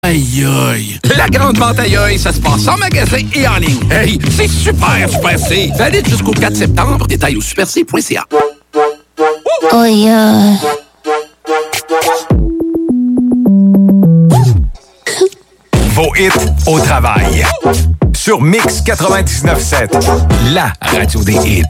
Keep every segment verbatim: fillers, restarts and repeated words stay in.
Aïe aïe! La grande vente aïe aïe, ça se passe en magasin et en ligne. Hey, c'est super Super C! Valide jusqu'au quatre septembre. Détails au super c point c a. Aïe aïe! Vos hits au travail. Sur Mix quatre-vingt-dix-neuf sept, la radio des hits.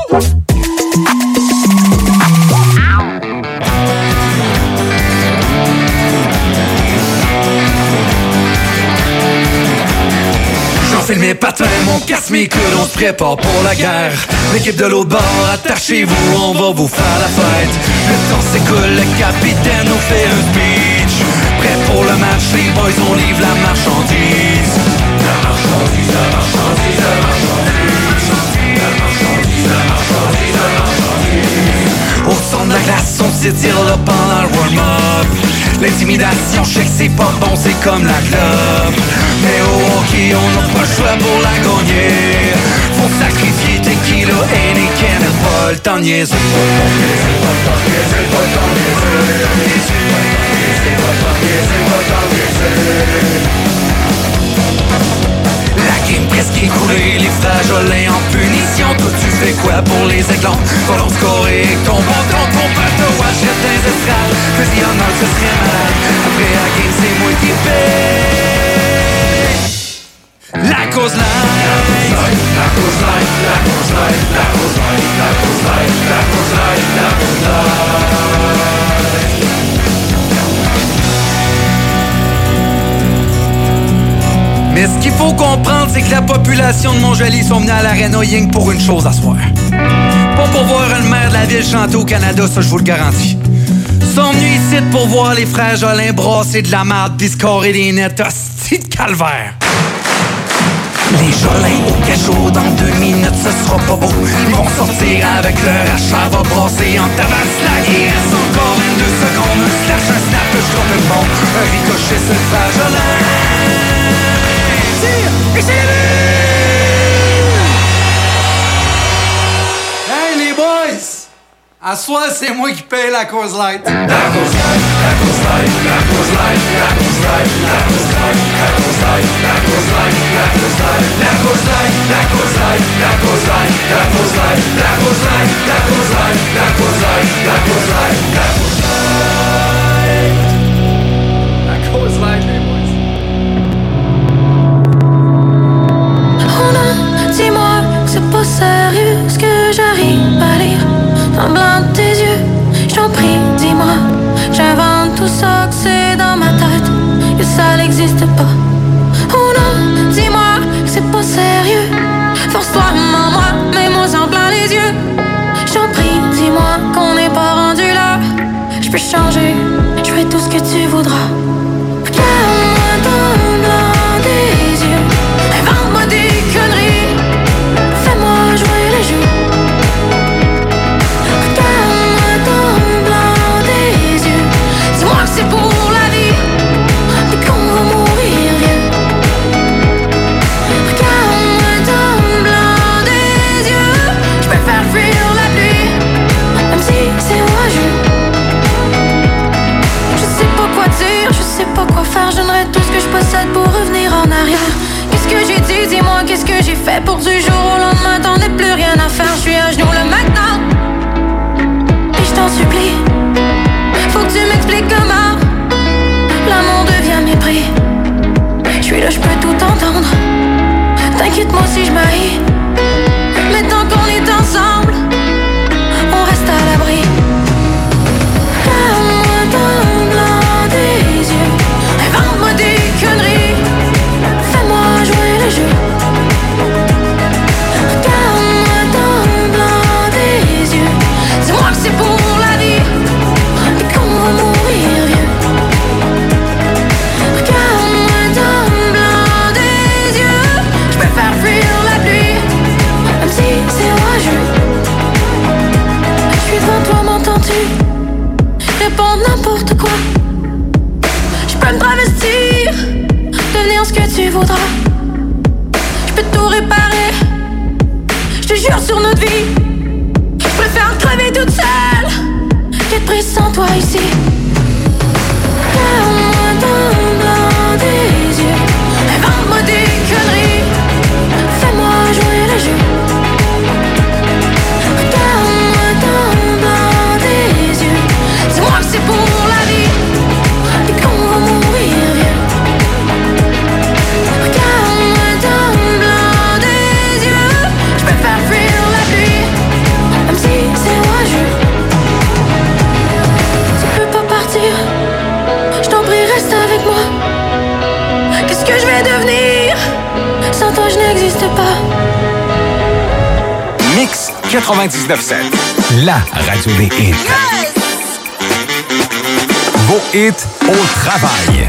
J'enfile mes patins, mon casse mes coudes, on se prépare pour la guerre. L'équipe de l'autre bord, attachez-vous, on va vous faire la fête. Le temps s'écoule, le capitaine nous fait un speech. Prêt pour le match, les boys, on livre la marchandise. La marchandise, la marchandise, la marchandise. La marchandise, la marchandise, la marchandise. Au centre de la glace, on s'étire là pendant le warm-up. L'intimidation, je sais que c'est pas bon, c'est comme la club. Mais au hockey, on n'a pas le choix pour la gagner. Faut sacrifier tequila, Heineken, et pas le temps de niaiser. La game presque écoulée, les flageolets en punition. Toi tu fais quoi pour les éclats? Colon scoré, ton bâton, ton bateau, achète des estrades. Fais-y honneur, ce serait malade. Après la game, c'est moi qui paie. La cause light, la cause light, la cause light, la cause light, la cause light, la cause light, la cause light. Mais ce qu'il faut comprendre, c'est que la population de Montjoly sont venus à l'Arena rien que pour une chose à soir. Pas pour voir le maire de la ville chanter au Canada, ça je vous le garantis. Ils sont venus ici pour voir les frères Jolin brasser de la marde pis scorer des nets, hostie de calvaire. Les Jolins au cachot, dans deux minutes ce sera pas beau. Ils vont sortir avec leur achat, va brasser en tabaslac. Il reste encore vingt-deux secondes, un slash, un snap, je compte le bon. Un ricochet sur le frère Jolin. Tire, et c'est le but! Hey les boys! À soir, c'est moi qui paye la cause light. La cause light, la cause light, la cause light, la cause light, la cause light, la cause light, la cause light, la cause light, la cause light, la cause light, la cause light, la cause light, la cause light, la cause light, la cause light, la cause light, la cause light, la cause light, les boys. Oh non, dis-moi que c'est pas sérieux ce que j'arrive à lire dans le blanc de tes yeux. J't'en prie, dis-moi, j'invente tout ça que c'est dans ma tête, que ça n'existe pas. Oh non, dis-moi que c'est pas sérieux. Force-toi, maman, mets-moi en plein les yeux. J't'en prie, dis-moi qu'on n'est pas rendu là. J'peux changer, j'fais tout ce que tu voudras. Regarde-moi dans le blanc des yeux. Invente-moi des conneries. Fais-moi jouer les jeux. Regarde-moi dans le blanc des yeux. Dis-moi que c'est pour la vie, puis qu'on va mourir vieux. Regarde-moi dans le blanc des yeux. Je peux faire fuir la pluie, même si c'est orageux. Je sais pas quoi dire, je sais pas quoi faire. Je donnerai tout ce que je possède pour revenir en arrière. Qu'est-ce que j'ai dit, dis-moi, qu'est-ce que j'ai fait pour du jour au lendemain, t'en as plus rien à faire. Je suis à genoux là maintenant, et je t'en supplie, faut que tu m'expliques comment l'amour devient mépris. Je suis là, je peux tout entendre. T'inquiète-moi si je m'haïs, mais tant qu'on est ensemble, on reste à l'abri. Regarde-moi dans le blanc des yeux. Invente-moi des conneries. Fais-moi jouer le jeu. Regarde-moi dans le blanc des yeux. Dis-moi que c'est pour la vie, et qu'on va mourir vieux. Regarde-moi dans le blanc des yeux. Je peux faire fuir la pluie, même si c'est orageux. Je suis devant toi, m'entends-tu? Réponds n'importe quoi. Je peux me travestir, devenir ce que tu voudras. Je peux tout réparer, je te jure sur notre vie. Je préfère crever toute seule qu'être prise sans toi ici. Regarde-moi dans le blanc des quatre-vingt-dix-neuf sept. La radio des hits. Vos hits au travail.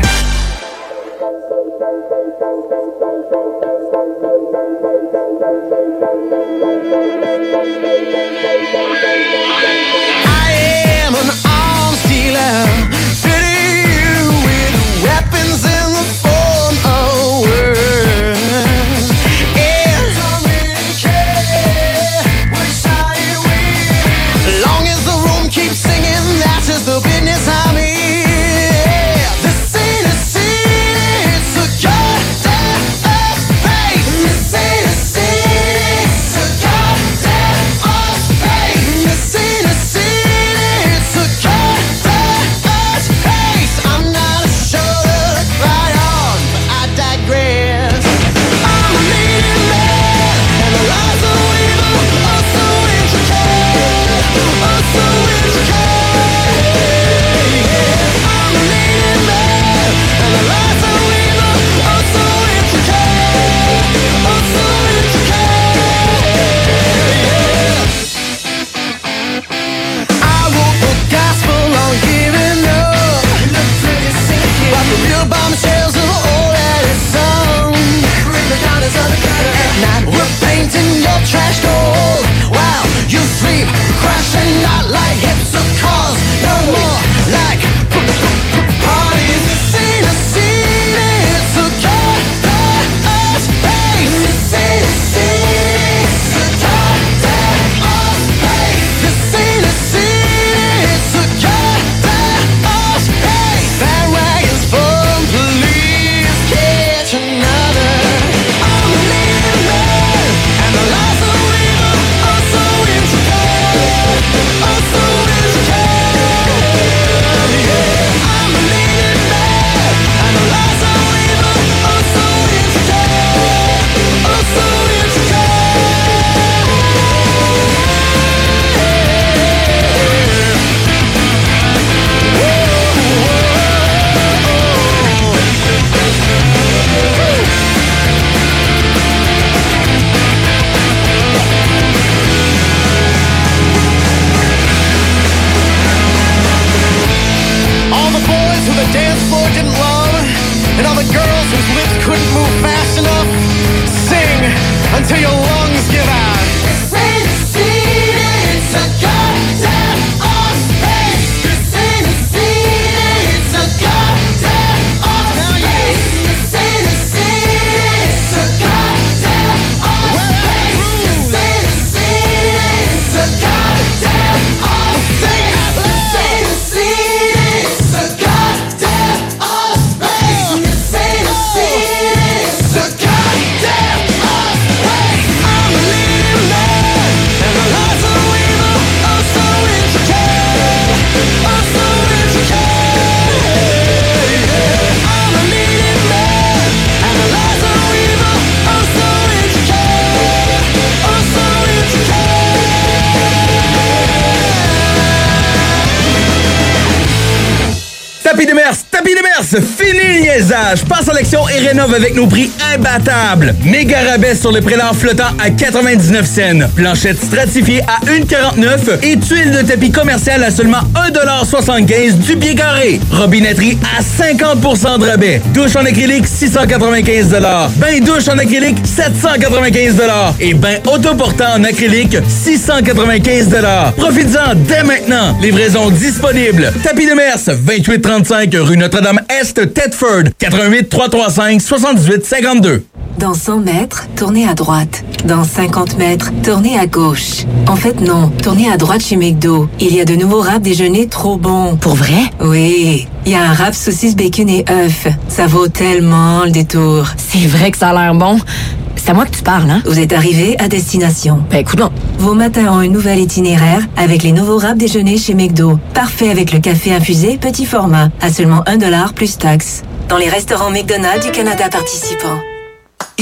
Tapis Demers, Tapis Demers, fini le niaisage. Passe en l'élection et rénove avec nos prix imbattables. Méga rabais sur les prélats flottants à quatre-vingt-dix-neuf cents. Planchette stratifiée à un virgule quarante-neuf et tuiles de tapis commercial à seulement un virgule soixante-quinze du pied carré. Robinetterie à cinquante pour cent de rabais. Douche en acrylique, six cent quatre-vingt-quinze dollars. Bain douche en acrylique, sept cent quatre-vingt-quinze dollars. Et bain autoportant en acrylique, six cent quatre-vingt-quinze dollars. Profites-en dès maintenant. Livraison disponible. Tapis Demers, vingt-huit trente-cinq rue Notre-Dame-Est, Thetford, quatre un huit, trois trois cinq, soixante-dix-huit cinquante-deux. Dans cent mètres, tournez à droite. Dans cinquante mètres, tournez à gauche. En fait, non. Tournez à droite chez McDo. Il y a de nouveaux wraps déjeuner trop bons. Pour vrai? Oui. Il y a un wrap saucisse, bacon et œufs. Ça vaut tellement le détour. C'est vrai que ça a l'air bon. C'est à moi que tu parles, hein? Vous êtes arrivé à destination. Ben, écoute, non. Vos matins ont un nouvel itinéraire avec les nouveaux wraps déjeuner chez McDo. Parfait avec le café infusé petit format, à seulement un dollar plus taxes. Dans les restaurants McDonald's du Canada participants.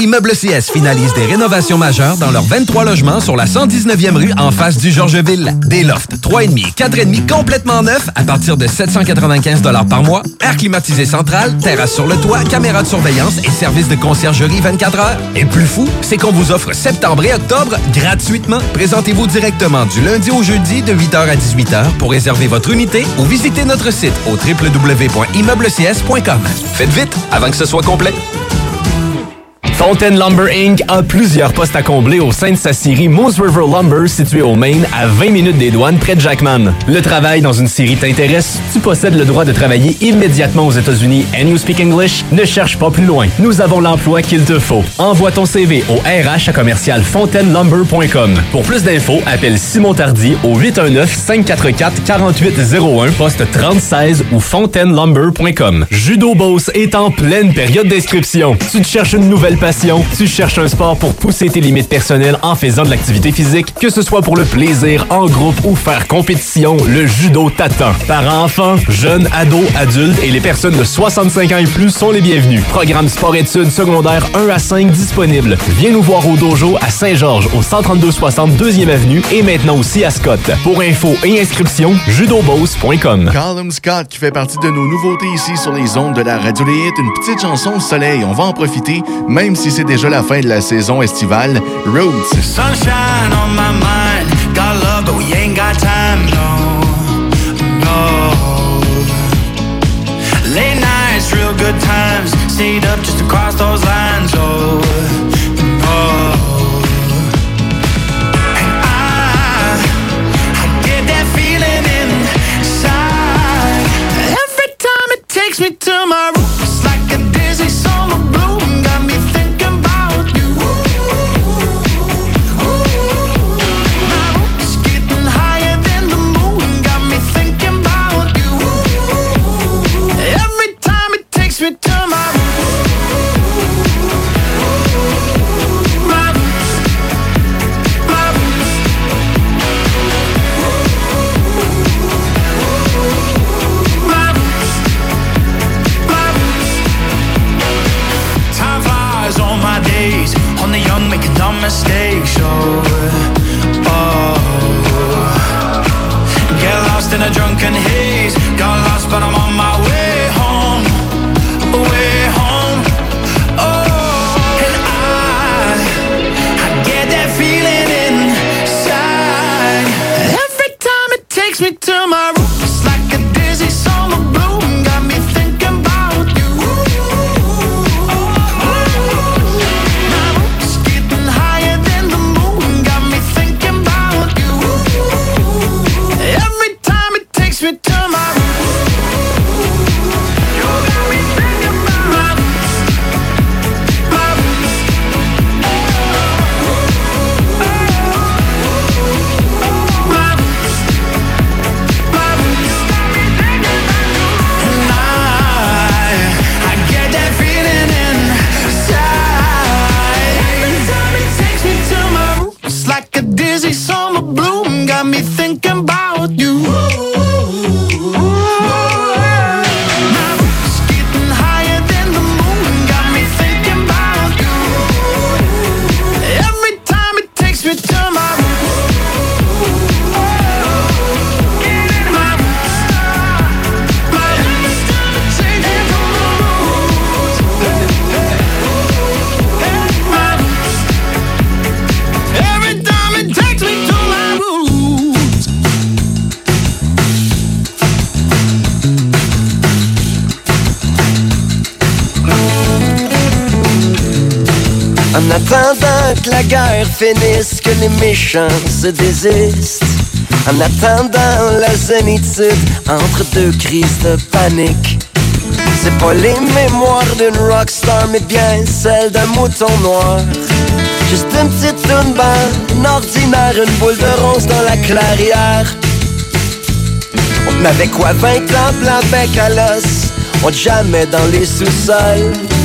Immeuble C S finalise des rénovations majeures dans leurs vingt-trois logements sur la cent dix-neuvième rue en face du Georgeville. Des lofts trois virgule cinq et quatre virgule cinq complètement neufs à partir de sept cent quatre-vingt-quinze dollars par mois, air climatisé central, terrasse sur le toit, caméra de surveillance et service de conciergerie vingt-quatre heures. Et le plus fou, c'est qu'on vous offre septembre et octobre gratuitement. Présentez-vous directement du lundi au jeudi de huit heures à dix-huit heures pour réserver votre unité ou visitez notre site au w w w point immeuble c s point com. Faites vite avant que ce soit complet. Fontaine Lumber Incorporated a plusieurs postes à combler au sein de sa scierie Moose River Lumber située au Maine à vingt minutes des douanes près de Jackman. Le travail dans une scierie t'intéresse? Tu possèdes le droit de travailler immédiatement aux États-Unis and you speak English? Ne cherche pas plus loin. Nous avons l'emploi qu'il te faut. Envoie ton C V au R H à commercial fontaine lumber point com. Pour plus d'infos, appelle Simon Tardy au huit un neuf, cinq quatre quatre, quatre huit zéro un, poste trente seize ou fontaine lumber point com. Judo Boss est en pleine période d'inscription. Tu te cherches une nouvelle passion? Tu cherches un sport pour pousser tes limites personnelles en faisant de l'activité physique? Que ce soit pour le plaisir, en groupe ou faire compétition, le judo t'attend. Parents, enfants, jeunes, ados, adultes et les personnes de soixante-cinq ans et plus sont les bienvenus. Programme sport-études secondaire un à cinq disponible. Viens nous voir au dojo à Saint-Georges au cent trente-deux soixante deuxième avenue et maintenant aussi à Scott. Pour info et inscription, judoboss point com. Callum Scott qui fait partie de nos nouveautés ici sur les ondes de la Radio des Hits. Une petite chanson au soleil, on va en profiter, même si c'est déjà la fin de la saison estivale. Roots. Sunshine on my mind, got love but we ain't got time, no, no. Late nights, real good times, stayed up just to cross those lines, oh, no. And I, I get that feeling inside, every time it takes me to my roots, like a dizzy summer bloom, got me thinking. Me to my my my my my time flies on my days, on the young making dumb mistakes, oh, oh. Get lost in a drunken haze, got lost but I'm on my way home, way home, oh, and I, I get that feeling inside, every time it takes me to my roots, like a dizzy summer bloom, got me thinking about you, my roots getting higher than the moon, got me thinking about you, every time it takes me to my roots, you got me thinking about my roots, my roots, my roots, my roots, and I, I get that feeling inside, every time it takes me to my roots, like a dizzy summer bloom, got me thinking about you. En attendant que la guerre finisse, que les méchants se désistent, en attendant la zénitude entre deux crises de panique, c'est pas les mémoires d'une rockstar, mais bien celle d'un mouton noir. Juste une petite toune bonne, ordinaire, une boule de ronce dans la clairière. On avait quoi, vingt ans, blanc bec à l'os, on jamais dans les sous-sols.